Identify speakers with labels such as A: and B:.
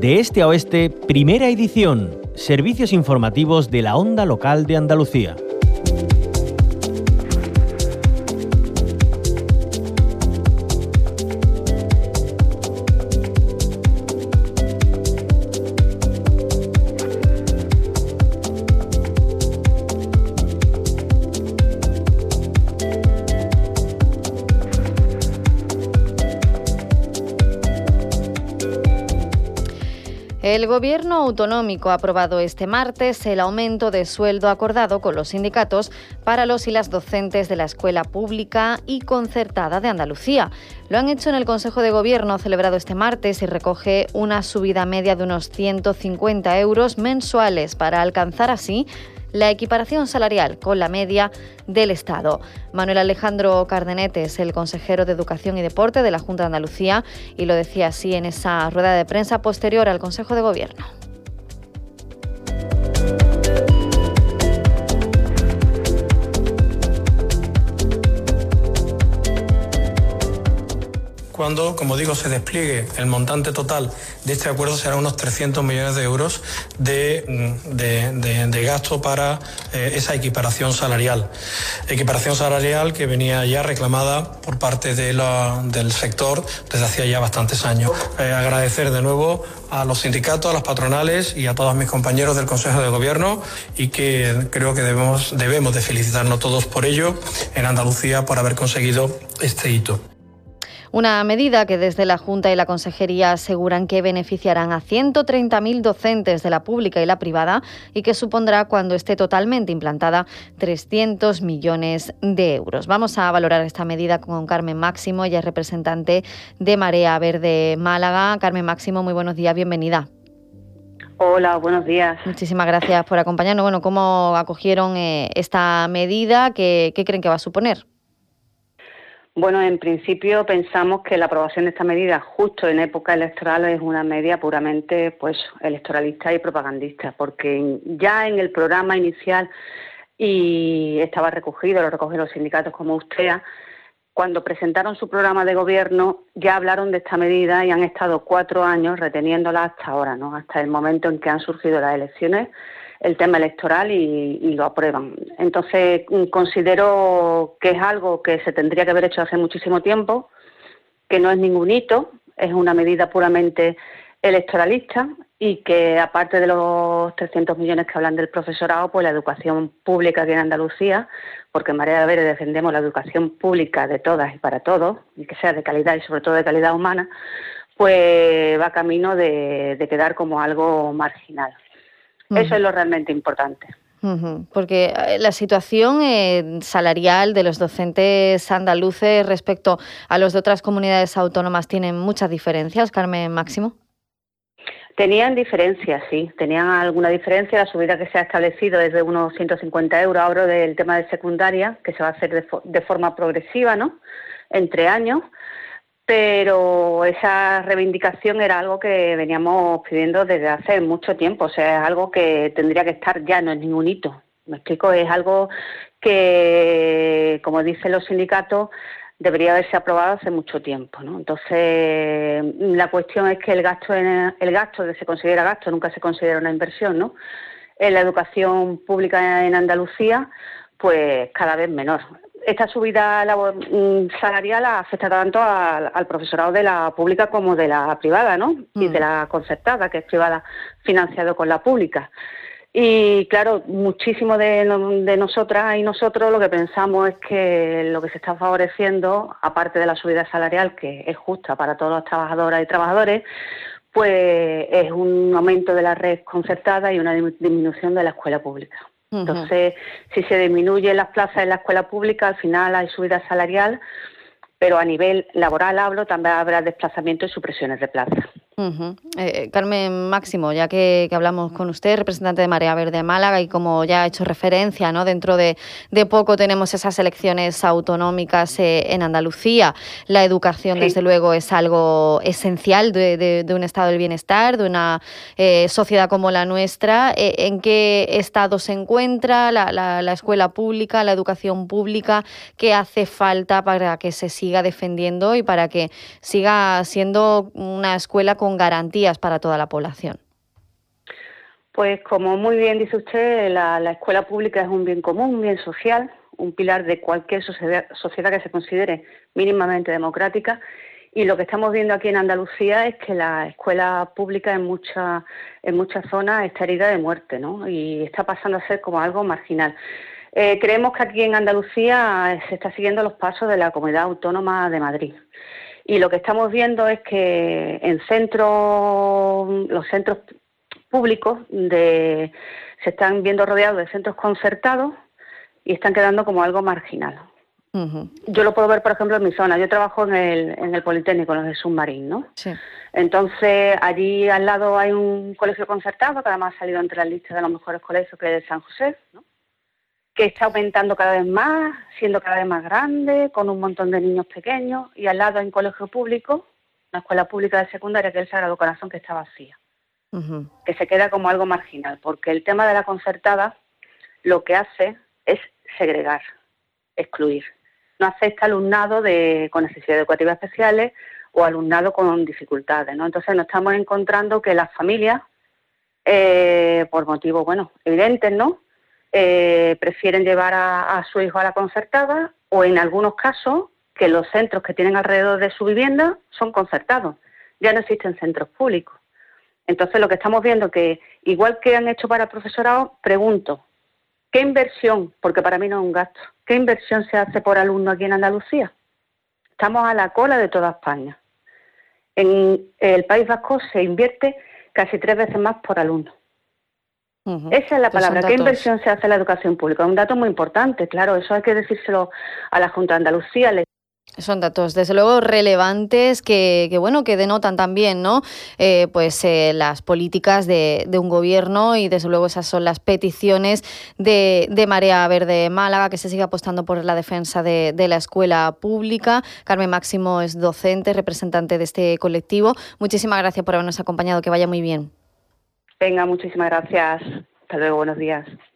A: De este a oeste, primera edición. Servicios informativos de la Onda Local de Andalucía.
B: El Gobierno autonómico ha aprobado este martes el aumento de sueldo acordado con los sindicatos para los y las docentes de la escuela pública y concertada de Andalucía. Lo han hecho en el Consejo de Gobierno celebrado este martes y recoge una subida media de unos 150 euros mensuales para alcanzar así la equiparación salarial con la media del Estado. Manuel Alejandro Cardenete es el consejero de Educación y Deporte de la Junta de Andalucía y lo decía así en esa rueda de prensa posterior al Consejo de Gobierno.
C: Cuando, como digo, se despliegue el montante total de este acuerdo, será unos 300 millones de euros de gasto para esa equiparación salarial. Equiparación salarial que venía ya reclamada por parte del sector desde hacía ya bastantes años. Agradecer de nuevo a los sindicatos, a las patronales y a todos mis compañeros del Consejo de Gobierno, y que creo que debemos de felicitarnos todos por ello en Andalucía, por haber conseguido este hito.
B: Una medida que desde la Junta y la Consejería aseguran que beneficiarán a 130.000 docentes de la pública y la privada y que supondrá, cuando esté totalmente implantada, 300 millones de euros. Vamos a valorar esta medida con Carmen Máximo, ella es representante de Marea Verde Málaga. Carmen Máximo, muy buenos días, bienvenida.
D: Hola, buenos días.
B: Muchísimas gracias por acompañarnos. Bueno, ¿cómo acogieron esta medida? ¿Qué creen que va a suponer?
D: Bueno, en principio pensamos que la aprobación de esta medida justo en época electoral es una medida puramente electoralista y propagandista, porque ya en el programa inicial y estaba recogido, lo recogieron los sindicatos como USTEA, cuando presentaron su programa de gobierno ya hablaron de esta medida y han estado 4 años reteniéndola hasta ahora, ¿no? Hasta el momento en que han surgido las elecciones, el tema electoral y lo aprueban. Entonces, considero que es algo que se tendría que haber hecho hace muchísimo tiempo, que no es ningún hito, es una medida puramente electoralista y que, aparte de los 300 millones que hablan del profesorado, pues la educación pública aquí en Andalucía, porque en Marea Verde defendemos la educación pública de todas y para todos, y que sea de calidad y sobre todo de calidad humana, pues va camino de quedar como algo marginal. Eso es lo realmente importante.
B: Porque la situación salarial de los docentes andaluces respecto a los de otras comunidades autónomas tienen muchas diferencias, Carmen Máximo.
D: Tenían diferencias, sí, tenían alguna diferencia. La subida que se ha establecido es de unos 150 euros ahora del tema de secundaria, que se va a hacer de forma progresiva, ¿no?, entre años. Pero esa reivindicación era algo que veníamos pidiendo desde hace mucho tiempo, o sea, es algo que tendría que estar ya, no es ningún hito. Me explico, es algo que, como dicen los sindicatos, debería haberse aprobado hace mucho tiempo, ¿no? Entonces, la cuestión es que el gasto se considera gasto, nunca se considera una inversión, ¿no?, en la educación pública en Andalucía, pues cada vez menor. Esta subida salarial afecta tanto al profesorado de la pública como de la privada, ¿no? Y de la concertada, que es privada, financiado con la pública. Y claro, muchísimo de nosotras y nosotros lo que pensamos es que lo que se está favoreciendo, aparte de la subida salarial, que es justa para todas las trabajadoras y trabajadores, pues es un aumento de la red concertada y una disminución de la escuela pública. Entonces, si se disminuyen las plazas en la escuela pública, al final hay subida salarial, pero a nivel laboral también habrá desplazamiento y supresiones de plazas.
B: Carmen Máximo, ya que hablamos con usted, representante de Marea Verde Málaga, y como ya ha hecho referencia, ¿no?, dentro de poco tenemos esas elecciones autonómicas en Andalucía. La educación, sí, desde luego, es algo esencial de un estado del bienestar, de una sociedad como la nuestra. ¿En qué estado se encuentra la escuela pública, la educación pública? ¿Qué hace falta para que se siga defendiendo y para que siga siendo una escuela con garantías para toda la población.
D: Pues como muy bien dice usted, la escuela pública es un bien común, un bien social, un pilar de cualquier sociedad que se considere mínimamente democrática, y lo que estamos viendo aquí en Andalucía es que la escuela pública en muchas zonas está herida de muerte, ¿no? Y está pasando a ser como algo marginal. Creemos que aquí en Andalucía se está siguiendo los pasos de la Comunidad Autónoma de Madrid. Y lo que estamos viendo es que en los centros públicos se están viendo rodeados de centros concertados y están quedando como algo marginal. Uh-huh. Yo lo puedo ver, por ejemplo, en mi zona. Yo trabajo en el Politécnico, en los de Submarín, ¿no? Sí. Entonces, allí al lado hay un colegio concertado, que además ha salido entre las listas de los mejores colegios, que es de San José, ¿no? Que está aumentando cada vez más, siendo cada vez más grande, con un montón de niños pequeños, y al lado hay un colegio público, una escuela pública de secundaria, que es el Sagrado Corazón, que está vacía. Uh-huh. Que se queda como algo marginal, porque el tema de la concertada lo que hace es segregar, excluir. No acepta alumnado con necesidades educativas especiales o alumnado con dificultades, ¿no? Entonces nos estamos encontrando que las familias, por motivos, evidentes, ¿no? Prefieren llevar a su hijo a la concertada, o en algunos casos que los centros que tienen alrededor de su vivienda son concertados. Ya no existen centros públicos. Entonces lo que estamos viendo que, igual que han hecho para el profesorado, pregunto, ¿qué inversión? Porque para mí no es un gasto. ¿Qué inversión se hace por alumno aquí en Andalucía? Estamos a la cola de toda España. En el País Vasco se invierte casi 3 veces más por alumno. Uh-huh. Esa es la palabra. ¿Qué inversión se hace en la educación pública? Un dato muy importante, claro, eso hay que decírselo a la Junta de Andalucía.
B: Son datos, desde luego, relevantes que denotan también, ¿no? Las políticas de un gobierno, y desde luego esas son las peticiones de Marea Verde Málaga, que se sigue apostando por la defensa de la escuela pública. Carmen Máximo es docente, representante de este colectivo. Muchísimas gracias por habernos acompañado, que vaya muy bien.
D: Venga, muchísimas gracias. Hasta luego, buenos días.